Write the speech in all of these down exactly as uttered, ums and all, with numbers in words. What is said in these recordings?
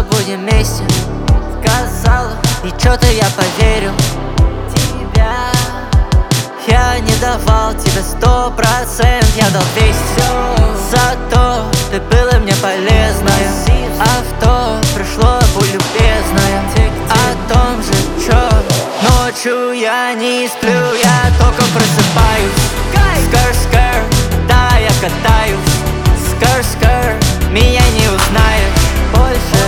сказала, будем вместе. Сказала, и чё-то я поверил. Тебя я не давал тебе сто процентов, я дал двести. Зато ты была мне полезная. Авто пришло полюбезное. О том же, чё ночью я не сплю, я только просыпаюсь. Скр-скр, да, я катаюсь. Скр-скр, меня не узнаешь больше.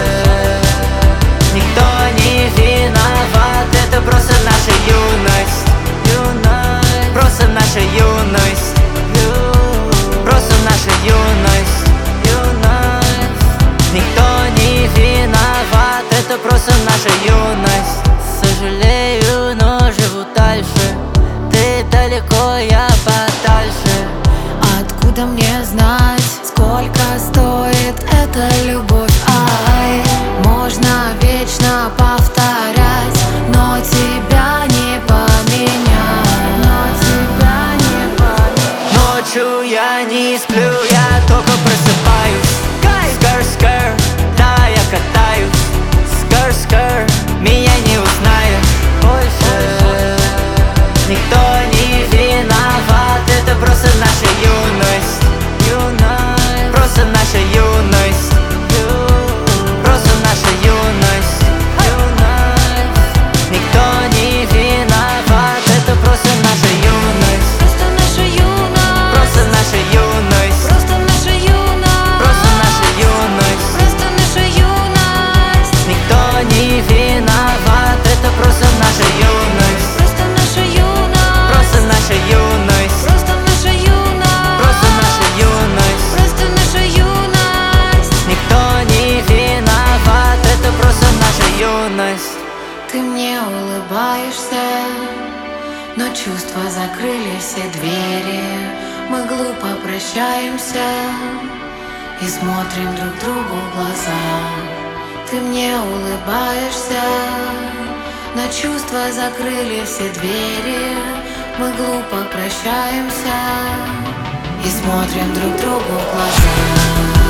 Никто не виноват, это просто наша юность. Юность, просто наша юность. Просто наша юность. Юность, никто не виноват, это просто наша юность. Сожалею, но живу дальше. Ты далеко, я подальше. Откуда мне знать, сколько стоит эта любовь? Ай, можно вечно повторять, но тебя не поменять. Но тебя не поменять. Ночью я не сплю, я только просыпаюсь. Скр-скр, да, я катаюсь. Скр-скр, меня не узнаешь больше. Никто не виноват, это просто наша юность. Юность, просто наша юность. Просто наша юность. Юность, никто не виноват, это просто наша юность. Просто наша юность. Просто наша юность. Просто наша юность. Просто наша юность. Просто наша юность. Никто не виноват, это просто наша юность. Просто наша юность. Просто наша юность. Просто наша юность. Просто наша юность. Просто наша юность. Никто не виноват, это просто наша юность. Ты мне улыбаешься, но чувства закрыли все двери. Мы глупо прощаемся и смотрим друг другу в глаза. Ты мне улыбаешься, но чувства закрыли все двери. Мы глупо прощаемся и смотрим друг другу в глаза.